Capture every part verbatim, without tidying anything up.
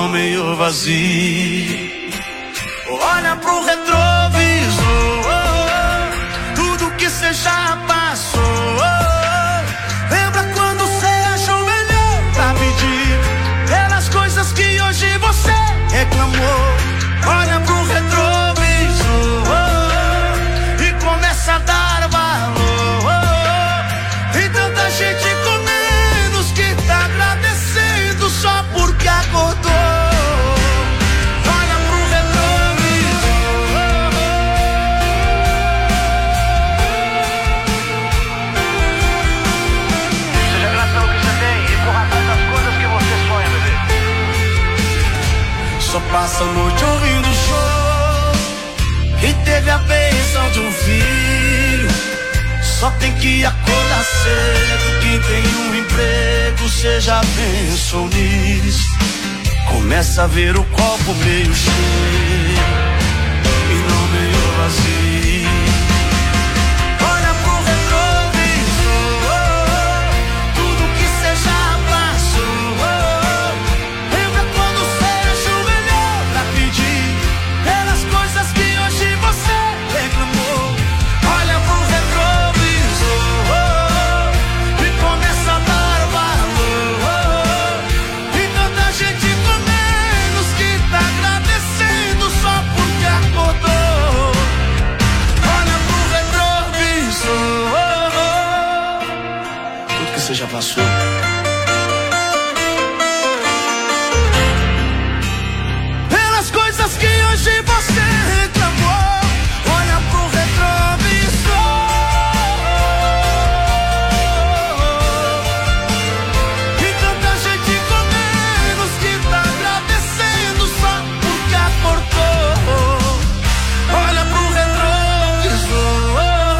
não meio vazio. Olha pro retrovisor, tudo que cê já passou. Lembra quando cê ajoelhou pra pedir pelas coisas que hoje você reclamou. Olha pro retrovisor e começa a dar valor. E tanta gente com menos que tá agradecendo só porque acordou. Olha pro retrovisor. Seja grato ao que você tem e corra atrás das coisas que você sonha, bebê. Só passa a noite ouvindo show e teve a bênção de um filho. Só tem que acordar cedo. Quem tem um emprego, cê já pensou nisso. Começa a ver o copo meio cheio e não meio vazio. Olha pro retrovisor, tudo que cê já passou. Lembra quando cê ajoelhou pra pedir pelas coisas que hoje você reclamou. Olha pro retrovisor e começa a dar valor. E tanta gente com menos que tá agradecendo só porque acordou. Olha pro retrovisor, tudo que você já passou. Pelas coisas que hoje você reclamou. Olha pro retrovisor e tanta gente com menos que tá agradecendo só porque acordou. Olha pro retrovisor.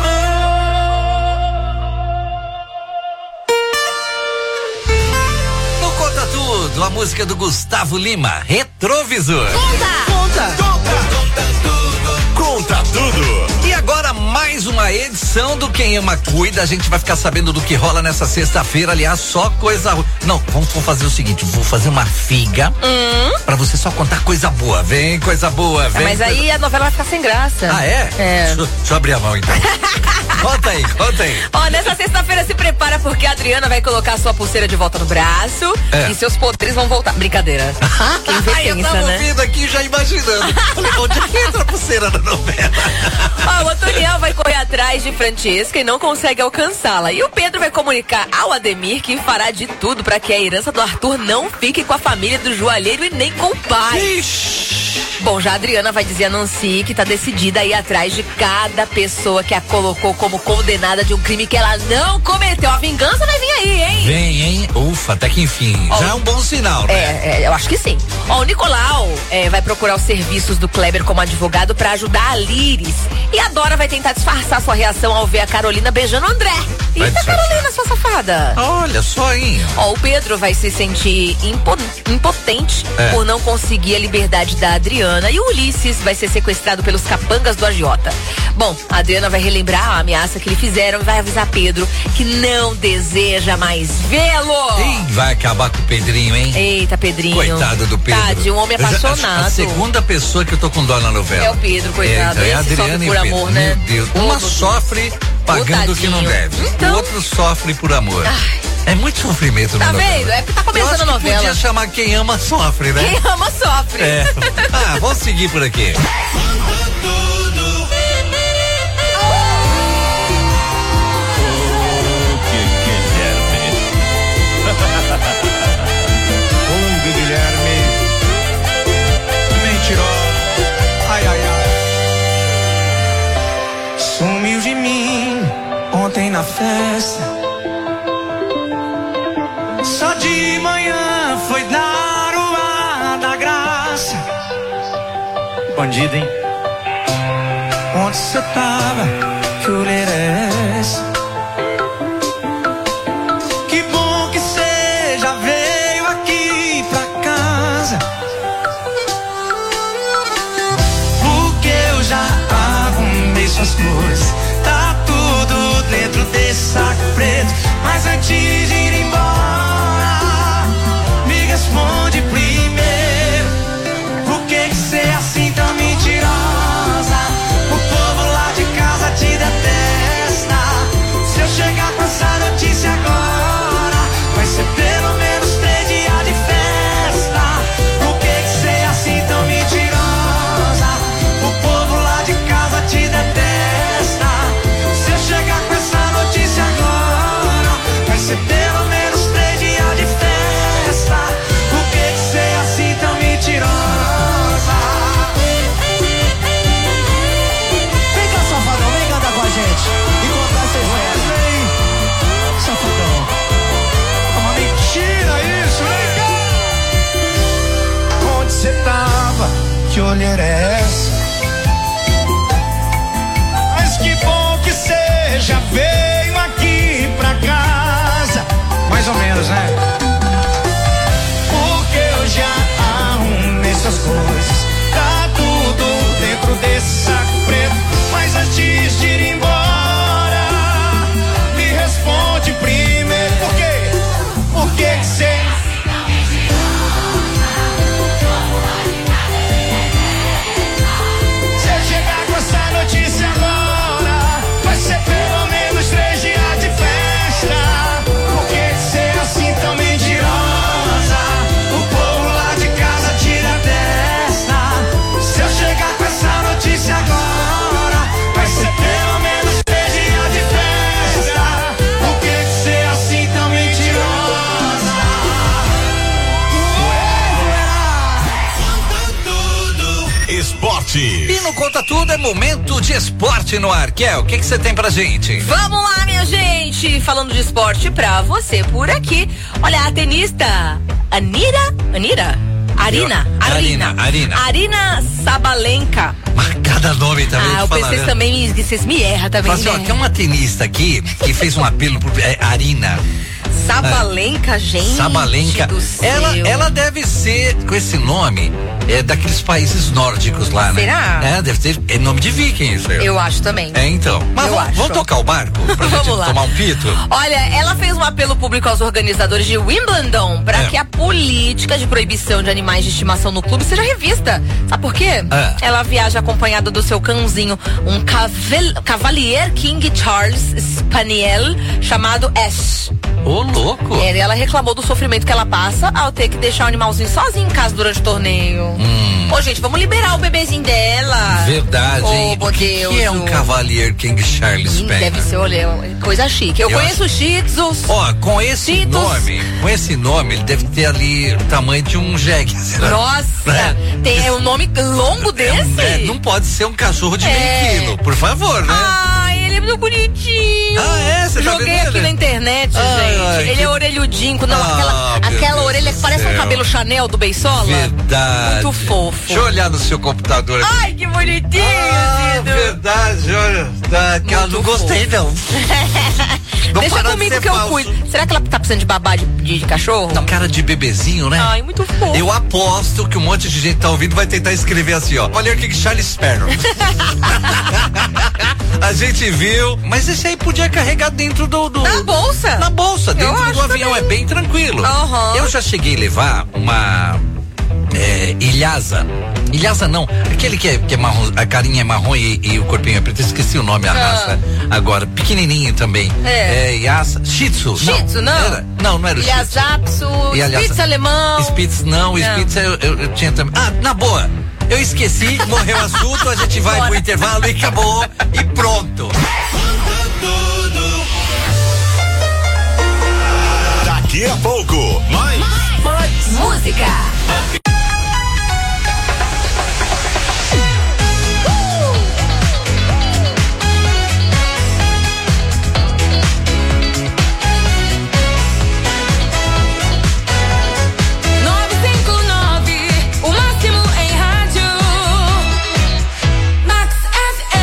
No Conta Tudo, a música do Gustavo Lima, Retrovisor. Conta! Conta, conta, Conta tudo. E agora mais uma edição do Quem Ama Cuida. A gente vai ficar sabendo do que rola nessa sexta-feira. Aliás, só coisa ruim. Não, vamos, vamos fazer o seguinte, vou fazer uma figa Hum. pra você só contar coisa boa. Vem, coisa boa, vem. Ah, mas aí a novela vai ficar sem graça. Ah, é? É. Deixa, deixa eu abrir a mão então. Conta aí, conta aí. Ó, nessa sexta-feira se prepara porque a Adriana vai colocar a sua pulseira de volta no braço É. e seus poderes vão voltar. Brincadeira. Quem vê Ai, eu pensa, tava né? ouvindo aqui já imaginando. Falei, onde é que entra a pulseira da novela? Ó, o Antoniel vai correr atrás de Francesca e não consegue alcançá-la. E o Pedro vai comunicar ao Ademir que fará de tudo pra que a herança do Arthur não fique com a família do joalheiro e nem com o pai. Ixi. Bom, já a Adriana vai dizer a Nancy que tá decidida a ir atrás de cada pessoa que a colocou como condenada de um crime que ela não cometeu. A vingança vai vir aí, hein? Vem, hein? Ufa, até que enfim. Ó, já é um bom sinal, né? É, é, eu acho que sim. Ó, o Nicolau é, vai procurar os serviços do Kleber como advogado pra ajudar a Liris. E a Dora vai tentar disfarçar sua reação ao ver a Carolina beijando o André. Vai Eita, disfarçar. Carolina, sua safada. Olha só, hein? Ó, o Pedro vai se sentir impo- impotente É. por não conseguir a liberdade da Adriana. E o Ulisses vai ser sequestrado pelos capangas do agiota. Bom, a Adriana vai relembrar a ameaça que lhe fizeram e vai avisar Pedro que não deseja mais vê-lo. Ih, vai acabar com o Pedrinho, hein? Eita, Pedrinho. Coitado do Pedro. Tadinho, um homem Eu já- apaixonado. A segunda pessoa que eu tô com dó na novela. É o Pedro, coitado. É, então, é a Esse Adriana sofre e por o Pedro. amor, né? Meu Deus. Ô, Uma meu Deus. sofre pagando Ô, o que não tadinho. deve. Então- O outro sofre por amor. É muito sofrimento Tá na novela. vendo? É porque tá Eu começando acho a que novela. podia chamar Quem Ama Sofre, né? Quem ama sofre. É. Ah, vamos seguir por aqui. Kung Guilherme, mentiroso, ai ai ai. Sumiu de mim ontem na festa. Só de manhã foi dar o ar da graça. Bandido, hein? Onde você tava? Que olheira é essa? Que bom que você já veio aqui pra casa, porque eu já arrumei suas coisas. Tá tudo dentro desse saco preto. Mas antes de ir embora, me responde primeiro. E no Conta Tudo é momento de esporte no ar. Kel, o que você tem pra gente? Vamos lá, minha gente. Falando de esporte pra você por aqui. Olha, a tenista Anira, Anira? Arina, Arina, Arina. Arina Sabalenka. Cada nome também. Ah, o P C também, vocês me erram também. Mas, né? ó, tem uma tenista aqui que fez um apelo pro é, Arina. Sabalenka, ah, gente. Sabalenka. Do céu. Ela, ela deve ser, com esse nome, é daqueles países nórdicos lá, né? Será? É, deve ter. É nome de viking isso aí. Eu acho também. É, então. Mas Eu vamos, acho. vamos tocar o barco? Pra gente Vamos lá. tomar um pito? Olha, ela fez um apelo público aos organizadores de Wimbledon para É. que a política de proibição de animais de estimação no clube seja revista. Sabe por quê? É. Ela viaja acompanhada do seu cãozinho, um cavel, Cavalier King Charles Spaniel chamado Ash. Ô, louco. É, ela reclamou do sofrimento que ela passa ao ter que deixar o animalzinho sozinho em casa durante o torneio. Hum. Pô, gente, vamos liberar o bebezinho dela. Verdade, Ô, hein? meu O que, Deus, que é um o- Cavalier King Charles Ih, Spaniel? Deve ser, olha, coisa chique. Eu, Eu conheço acho- Shih Tzus. Ó, com esse Cheetos. nome, com esse nome, ele deve ter ali o tamanho de um jegue. Nossa, É. tem um nome longo desse? É, não pode ser um cachorro de É. meio quilo, por favor, né? Ah, ele é muito bonitinho. Ah, é? Você tá Joguei vendo aqui ele? na internet, Ai, gente. ai, ele que- é orelhudinho, não, Ah, aquela, meu aquela Deus orelha do que parece um céu. cabelo Chanel do Beisola. Verdade. Muito fofo. Deixa eu olhar no seu computador aqui. Ai, que bonitinho, Ah, Cido. verdade, olha. Tá, que ela Muito não gostei, não. Não Deixa para de comigo ser que eu falso. cuido. Será que ela tá precisando de babá de, de, de cachorro? Tá cara de bebezinho, né? Ai, muito fofo. Eu aposto que um monte de gente tá ouvindo vai tentar escrever assim, ó. Olha aqui que Charles Sparrow. A gente viu, mas esse aí podia carregar dentro do... do Na bolsa? Na bolsa, dentro Eu do acho avião, também. é bem tranquilo. Aham. Eu já cheguei a levar uma é, ilhasa. Ilhasa não, aquele que é, que é marrom, a carinha é marrom e, e o corpinho é preto, eu esqueci o nome, a Ah. raça agora, pequenininho também. É. É, Yasa, Shih Tzu. Shih Tzu, não? Era, não, não era o Shih Tzu. Lhasa, E a Lhasa- Spitz alemão. Spitz não, Não. Spitz eu, eu, eu tinha também. Ah, na boa. Eu esqueci, morreu o assunto, a gente vai Bora. pro intervalo e acabou. E pronto. Daqui a pouco, mais. Música. nove cinco nove, o máximo em rádio. Max F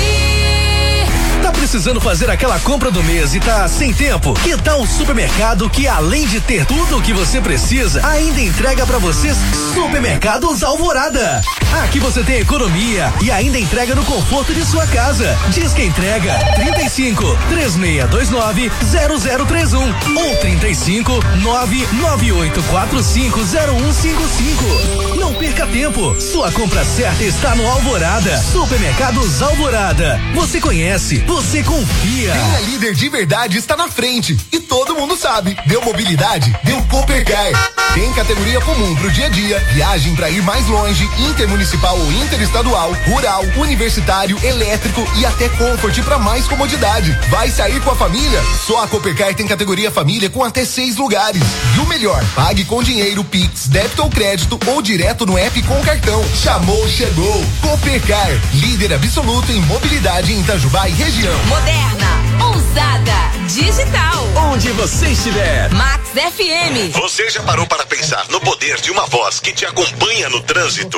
M. Tá precisando fazer aquela compra do mês e tá sem tempo? Que tal um supermercado que, além de ter tudo o que você precisa, ainda entrega pra vocês? Supermercados Alvorada. Aqui você tem economia e ainda entrega no conforto de sua casa. Diz que entrega trinta e cinco, três seis dois nove, zero zero três um ou trinta e cinco, nove nove oito quatro cinco zero um cinco cinco. Não perca tempo. Sua compra certa está no Alvorada. Supermercados Alvorada. Você conhece, você confia. Quem é líder de verdade está na frente e todo mundo sabe. Deu mobilidade? Deu Coopercar. Tem categoria comum pro dia a dia, viagem para ir mais longe, intermunicipal ou interestadual, rural, universitário, elétrico e até Comfort para mais comodidade. Vai sair com a família? Só a Coopercar tem categoria família com até seis lugares. E o melhor, pague com dinheiro, Pix, débito ou crédito ou direto no app com cartão. Chamou, chegou. Coopercar, líder absoluto em mobilidade em Itajubá e região. Moderna, ousada, digital. Onde você estiver. Max F M. Você já parou para pensar no poder de uma voz que te acompanha no trânsito?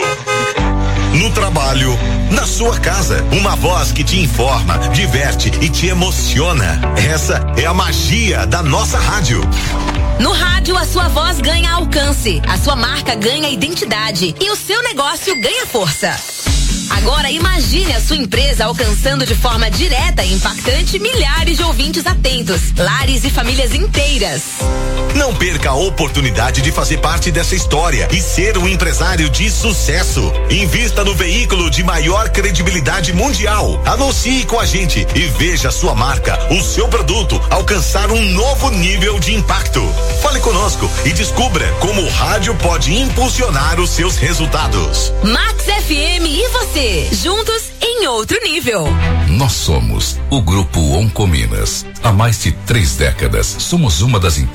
No trabalho, na sua casa, uma voz que te informa, diverte e te emociona. Essa é a magia da nossa rádio. No rádio, a sua voz ganha alcance, a sua marca ganha identidade e o seu negócio ganha força. Agora imagine a sua empresa alcançando de forma direta e impactante milhares de ouvintes atentos, lares e famílias inteiras. Não perca a oportunidade de fazer parte dessa história e ser um empresário de sucesso. Invista no veículo de maior credibilidade mundial. Anuncie com a gente e veja a sua marca, o seu produto alcançar um novo nível de impacto. Fale conosco e descubra como o rádio pode impulsionar os seus resultados. Max F M e você, juntos em outro nível. Nós somos o Grupo Oncominas. Há mais de três décadas, somos uma das empresas a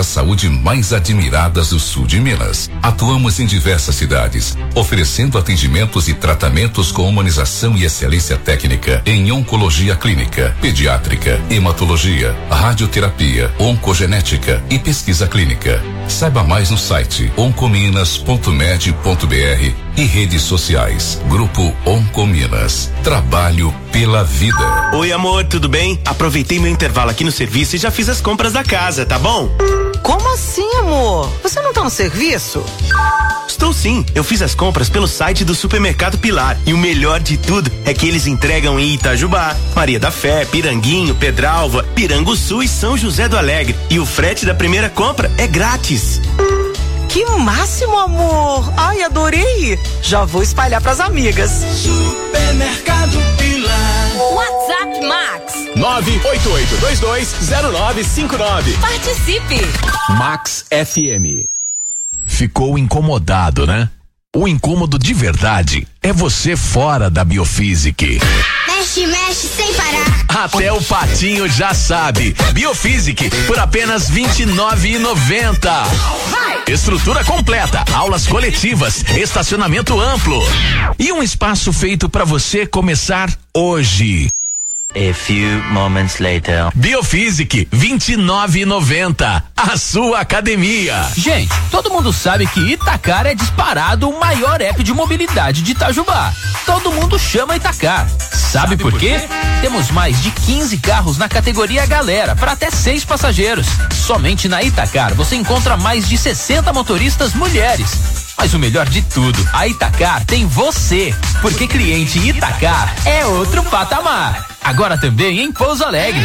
saúde mais admiradas do sul de Minas. Atuamos em diversas cidades, oferecendo atendimentos e tratamentos com humanização e excelência técnica em oncologia clínica, pediátrica, hematologia, radioterapia, oncogenética e pesquisa clínica. Saiba mais no site oncominas ponto med ponto br e redes sociais. Grupo Oncominas. Trabalho pela vida. Oi, amor, tudo bem? Aproveitei meu intervalo aqui no serviço e já fiz as compras da casa, tá bom? Como assim, amor? Você não tá no serviço? Estou sim, eu fiz as compras pelo site do Supermercado Pilar e o melhor de tudo é que eles entregam em Itajubá, Maria da Fé, Piranguinho, Pedralva, Piranguçu e São José do Alegre. E o frete da primeira compra é grátis. Que máximo, amor! Ai, adorei! Já vou espalhar pras amigas. Supermercado Pilar. WhatsApp Max nove oito oito dois dois zero nove cinco nove. Participe. Max F M. Ficou incomodado, né? O incômodo de verdade é você fora da Biofísic. Mexe, mexe sem parar. Até o patinho já sabe. Biofísic por apenas vinte e nove reais e noventa centavos. Estrutura completa, aulas coletivas, estacionamento amplo e um espaço feito para você começar hoje. A few moments later. Biofísic, vinte e nove reais e noventa centavos. A sua academia. Gente, todo mundo sabe que Itacar é disparado o maior app de mobilidade de Itajubá. Todo mundo chama Itacar. Sabe por quê? Temos mais de quinze carros na categoria Galera para até seis passageiros. Somente na Itacar você encontra mais de sessenta motoristas mulheres. Mas o melhor de tudo, a Itacar tem você, porque cliente Itacar é outro patamar. Agora também em Pouso Alegre.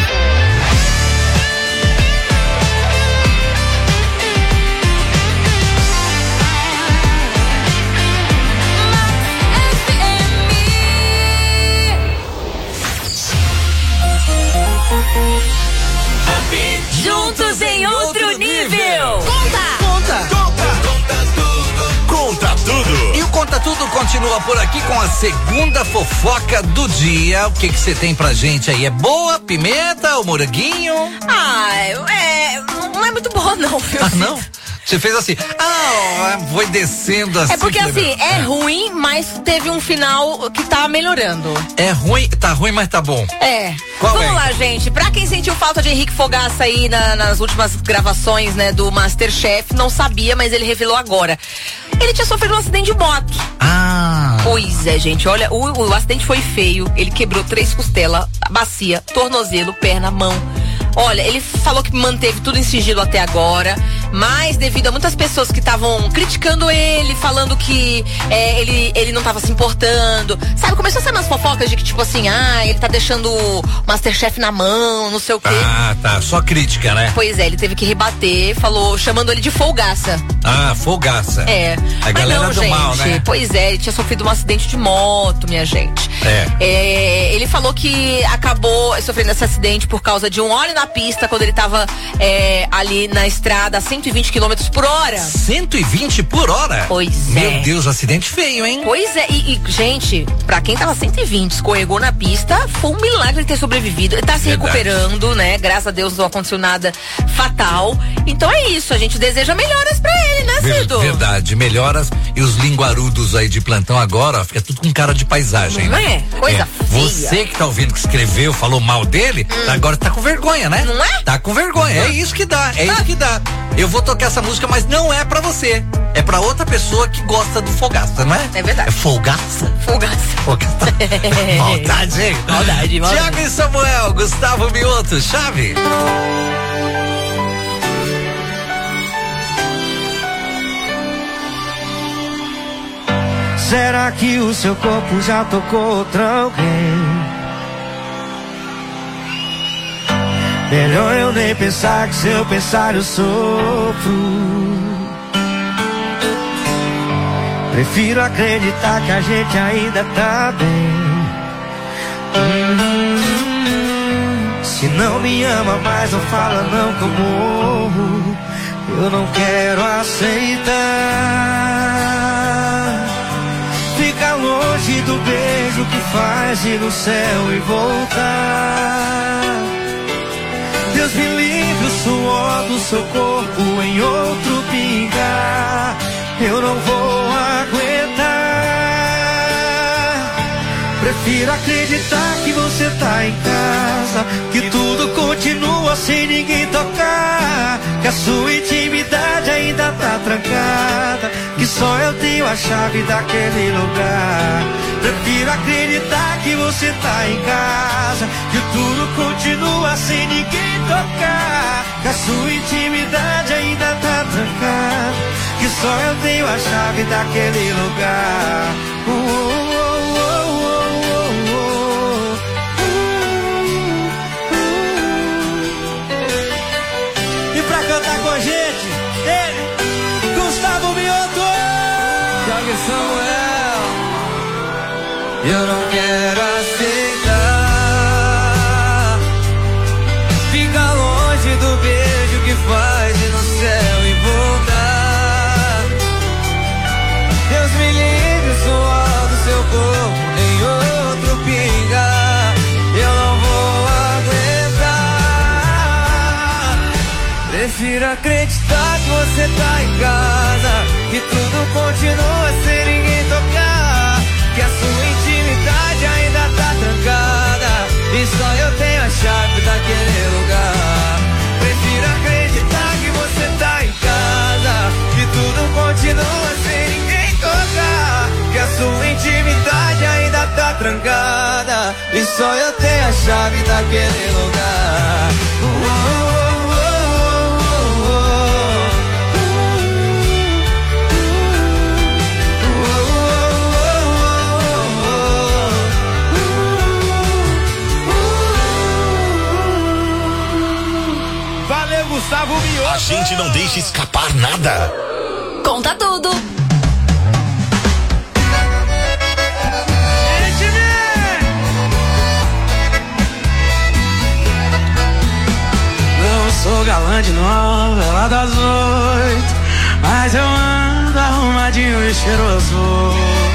Juntos em outro nível. Conta! Conta! Conta! Conta tudo! Conta tudo! E o Conta Tudo continua por aqui com a segunda fofoca do dia. O que que você tem pra gente aí? É boa? Pimenta ou moranguinho? Ah, é, não é muito boa não, viu? Ah, não? Você fez assim, ah, foi descendo assim. É porque assim, é ruim, mas teve um final que tá melhorando. É ruim, tá ruim, mas tá bom. É. Qual Vamos é? lá, gente. Pra quem sentiu falta de Henrique Fogaça aí na, nas últimas gravações, né, do Masterchef, não sabia, mas ele revelou agora. Ele tinha sofrido um acidente de moto. Ah. Pois é, gente. Olha, o, o acidente foi feio. Ele quebrou três costelas, bacia, tornozelo, perna, mão. Olha, ele falou que manteve tudo em sigilo até agora, mas devido a muitas pessoas que estavam criticando ele, falando que é, ele, ele não estava se importando, sabe, começou a ser umas fofocas de que tipo assim, ah, ele tá deixando o Masterchef na mão, não sei o quê. Ah, tá, só crítica, né? Pois é, ele teve que rebater, falou, chamando ele de folgaça. Ah, folgaça. É. A galera não, do gente, mal, né? Pois é, ele tinha sofrido um acidente de moto, minha gente. É. É, ele falou que acabou sofrendo esse acidente por causa de um óleo na pista quando ele tava é, ali na estrada a cento e vinte quilômetros por hora. cento e vinte por hora? Pois Meu é. Meu Deus, acidente feio, hein? Pois é, e, e gente, pra quem tava cento e vinte, escorregou na pista, foi um milagre ele ter sobrevivido. Ele tá se Verdade. recuperando, né? Graças a Deus não aconteceu nada fatal. Então é isso, a gente deseja melhoras pra ele, né, Cido? Verdade, melhoras. E os linguarudos aí de plantão agora, ó, fica tudo com cara de paisagem, Não né? é? Coisa É. feia. Você que tá ouvindo, que escreveu, falou mal dele, Hum. agora tá com vergonha, né? Não é? Tá com vergonha, é isso que dá, é isso que dá. Eu vou tocar essa música, mas não é pra você. É pra outra pessoa que gosta do Fogaça, não é? É verdade. É Folgaça? Folgaça. Folgaça. Maldade, hein? Maldade, maldade. Tiago e Samuel, Gustavo Mioto, chave. Será que o seu corpo já tocou outra alguém? Melhor eu nem pensar, que se eu pensar eu sofro. Prefiro acreditar que a gente ainda tá bem. Hum, se não me ama mais, não fala não que eu morro. Eu não quero aceitar. Fica longe do beijo que faz ir no céu e voltar. Deus me livre, o suor do seu corpo em outro pingar. Eu não vou aguentar. Prefiro acreditar que você tá em casa, que tudo continua sem ninguém tocar, que a sua intimidade ainda tá trancada, que só eu tenho a chave daquele lugar. Prefiro acreditar que você tá em casa, que tudo continua sem ninguém tocar, que a sua intimidade ainda tá trancada, que só eu tenho a chave daquele lugar. Uh, uh, uh, uh, uh, uh, uh. E pra cantar com a gente, ele, Gustavo Mioto, Thiago Samuel. Eu não quero aceitar ficar longe do beijo que faz ir no céu e voltar. Deus me livre, o suor do seu corpo em outro pingar. Eu não vou aguentar. Prefiro acreditar que você tá em casa, que tudo continua sem ninguém tocar, que a sua intimidade ainda tá trancada e só eu tenho a chave daquele lugar. Prefiro acreditar que você tá em casa, que tudo continua sem ninguém tocar, que a sua intimidade ainda tá trancada e só eu tenho a chave daquele lugar. Uh, uh, uh. Gustavo Mioto. A gente não deixa escapar nada. Conta tudo. Não sou galã de novela das oito, mas eu ando arrumadinho e cheiroso.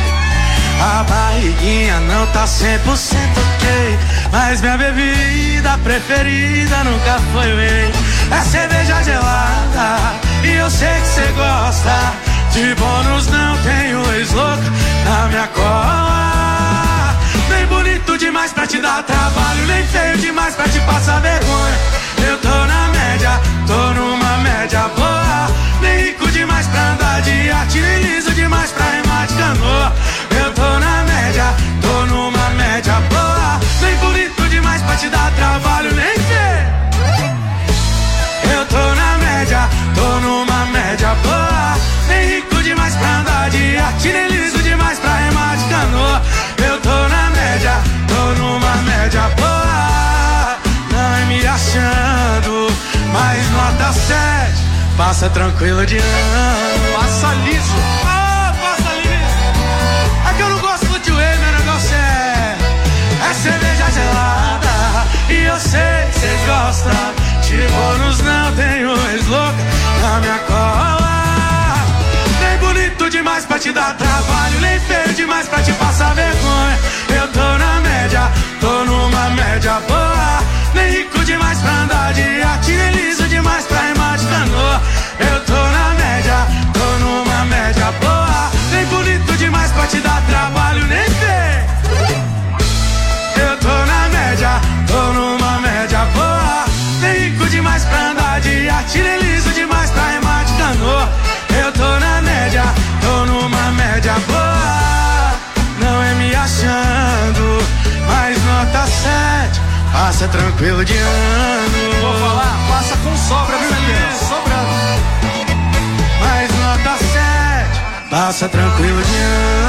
A barriguinha não tá cem por cento ok, mas minha bebida preferida nunca foi whey. É cerveja gelada e eu sei que cê gosta. De bônus não tenho ex-louco na minha cola. Nem bonito demais pra te dar trabalho, nem feio demais pra te passar vergonha. Eu tô na média, tô numa média boa. Nem rico demais pra andar de arte, nem liso demais pra remar de canoa. Eu tô na média, tô numa média boa. Nem bonito demais pra te dar trabalho, nem feio. Eu tô na média, tô numa média boa. Nem rico demais pra andar de arte, nem liso demais pra remar de canoa. Eu tô na média, tô numa média boa. Não é me achando, mas nota sete. Passa tranquilo de ano. Passa liso. Ah, passa liso. É que eu não gosto do tio E, meu negócio é É cerveja gelada e eu sei que cê gosta. De bônus não tenho ex-louca na minha cola. Nem bonito demais pra te dar trabalho, nem feio demais pra te passar vergonha. Eu tô na média, tô numa média boa. Nem rico demais pra andar de arte, nem liso demais pra remar de canoa. Eu tô na média, tô numa média boa. Nem bonito demais pra te dar trabalho, nem feio. Eu tô na média, tô numa média boa. Nem rico demais pra andar de arte, nem liso demais pra remar de canoa. Eu tô na média, tô numa média boa. Não é me achando, mas nota sete. Passa tranquilo de ano. Vou falar, passa com sobra, viu, Elias? Sobrando. Mas nota sete. Passa tranquilo de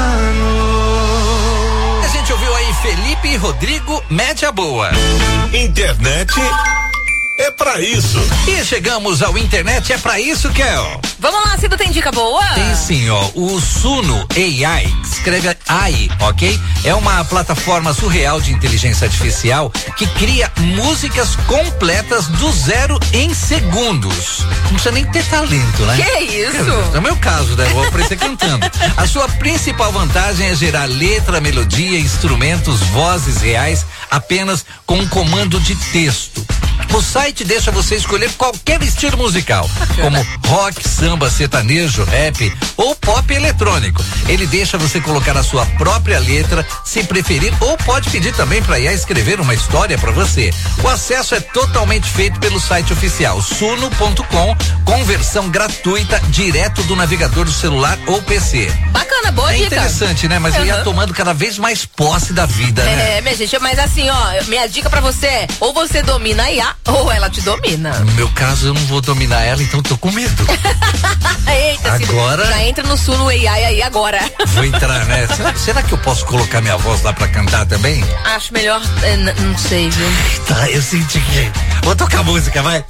ano. A gente ouviu aí Felipe Rodrigo, média boa. Internet é pra isso. E chegamos ao Internet é pra isso, Kel. Vamos lá, Cido, tem dica boa? Tem sim, ó. O Suno A I, escreve A I, ok? É uma plataforma surreal de inteligência artificial que cria músicas completas do zero em segundos. Não precisa nem ter talento, né? Que isso? É o meu caso, né? Vou aparecer cantando. A sua principal vantagem é gerar letra, melodia, instrumentos, vozes reais apenas com um comando de texto. O site deixa você escolher qualquer estilo musical, como rock, samba, sertanejo, rap ou pop eletrônico. Ele deixa você colocar a sua própria letra, se preferir, ou pode pedir também para I A escrever uma história para você. O acesso é totalmente feito pelo site oficial suno ponto com, com versão gratuita direto do navegador do celular ou P C. Bacana, boa é dica. Interessante, né? Mas uhum. ele ia tomando cada vez mais posse da vida, é, né? É, minha gente, mas assim, ó, minha dica pra você é, ou você domina a I A, ou ela te domina. No meu caso, eu não vou dominar ela, então tô com medo. Eita, agora... já entra no Suno A I aí agora. Vou entrar, né? Será, será que eu posso colocar minha voz lá pra cantar também? Acho melhor, é, n- não sei, viu? Tá, eu senti que... Vou tocar música, vai.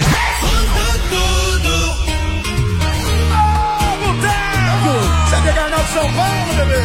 São Paulo, bebê.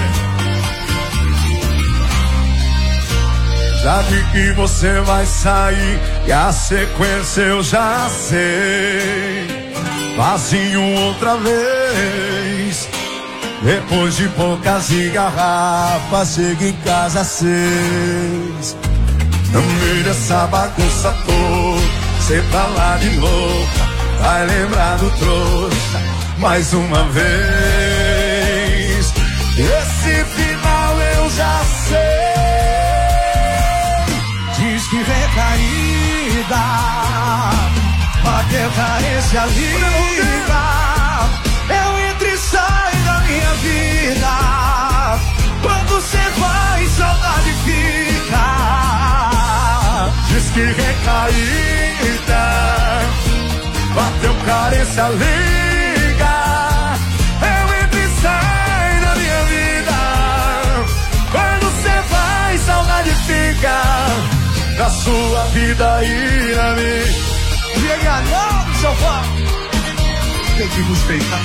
Sabe que você vai sair e a sequência eu já sei. Vazio outra vez. Depois de poucas garrafas, chega em casa às seis. No meio dessa bagunça toda, cê tá lá de louca, vai lembrar do trouxa mais uma vez. Esse final eu já sei. Diz que recaída, bateu carência liga. Eu entro e saio da minha vida. Quando cê vai, saudade fica. Diz que recaída, bateu carência liga. Eu entro e saio da minha vida. Quando cê vai, saudade fica. Na sua vida e na minha. Chega não, seu pai. Tem que respeitar.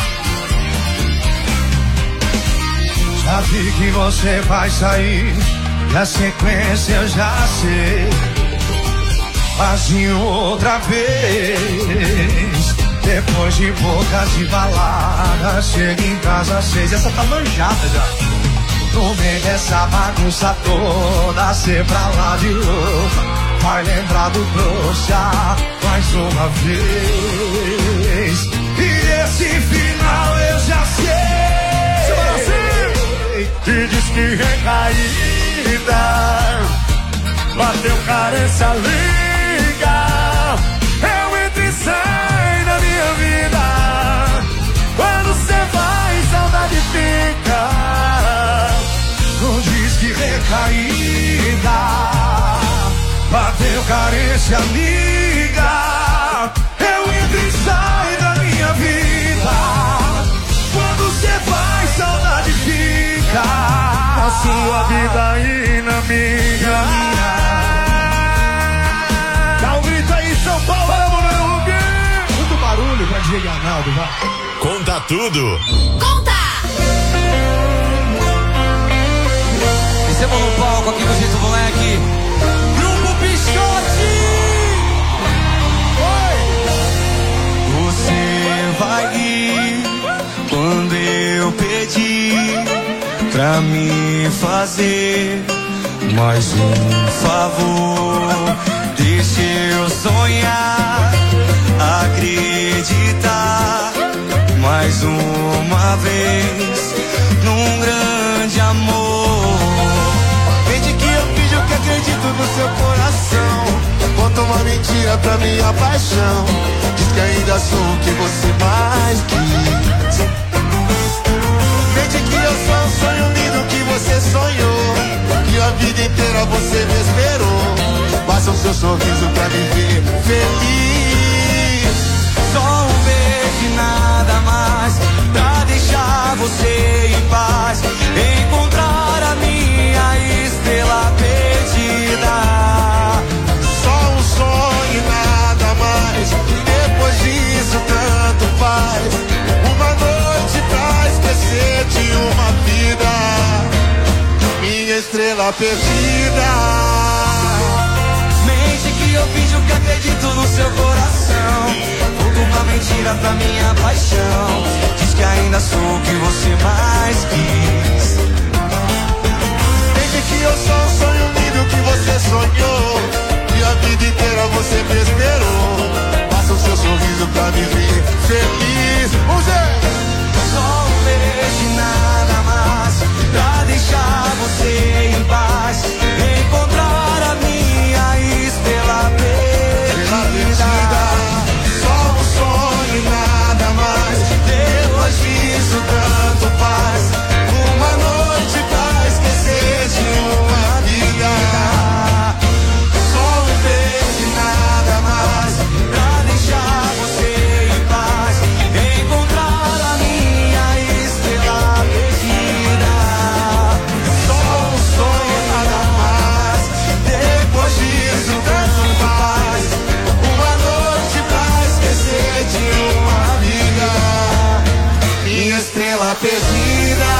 Já vi que você vai sair. Na sequência eu já sei. Vazio outra vez. Depois de bocas de balada, chega em casa às seis. Essa tá manjada já. No meio dessa bagunça toda, cê pra lá de louca, vai lembrar do trouxa mais uma vez. E esse final eu já sei. Que diz que recaída, bateu carência liga. Eu entro e saio da minha vida. Quando cê vai, saudade fica. Não diz que recaída, bateu carência liga. Eu entro e saio da minha vida. Quando cê vai, saudade fica. Na sua vida e na minha. Dá um grito aí, São Paulo, Rubinho. Muito barulho pra Diego Arnaldo, vai. Conta tudo. Conta! Recebam no palco aqui do Jeito Moleque, Grupo Pichote. Oi. Você vai ir quando eu pedir pra me fazer mais um favor. Deixa eu sonhar, acreditar mais uma vez num grande amor. Mente que eu finjo que acredito no seu coração. Conta uma mentira pra minha paixão. Diz que ainda sou o que você mais quis. Mente que eu sou um sonho lindo que você sonhou, que a vida inteira você me esperou. Basta o seu sorriso pra me ver feliz. Só um beijo e nada mais pra deixar você em paz. Encontrar a minha estrela perdida. Só um sonho e nada mais. Depois disso tanto faz. Uma noite pra esquecer de uma vida. Minha estrela perdida. Mente que eu finjo que acredito no seu coração. Conto uma mentira pra minha paixão. Diz que ainda sou o que você mais quis. Mente que eu sou um sonho lindo que você sonhou, que a vida inteira você me esperou. perdida.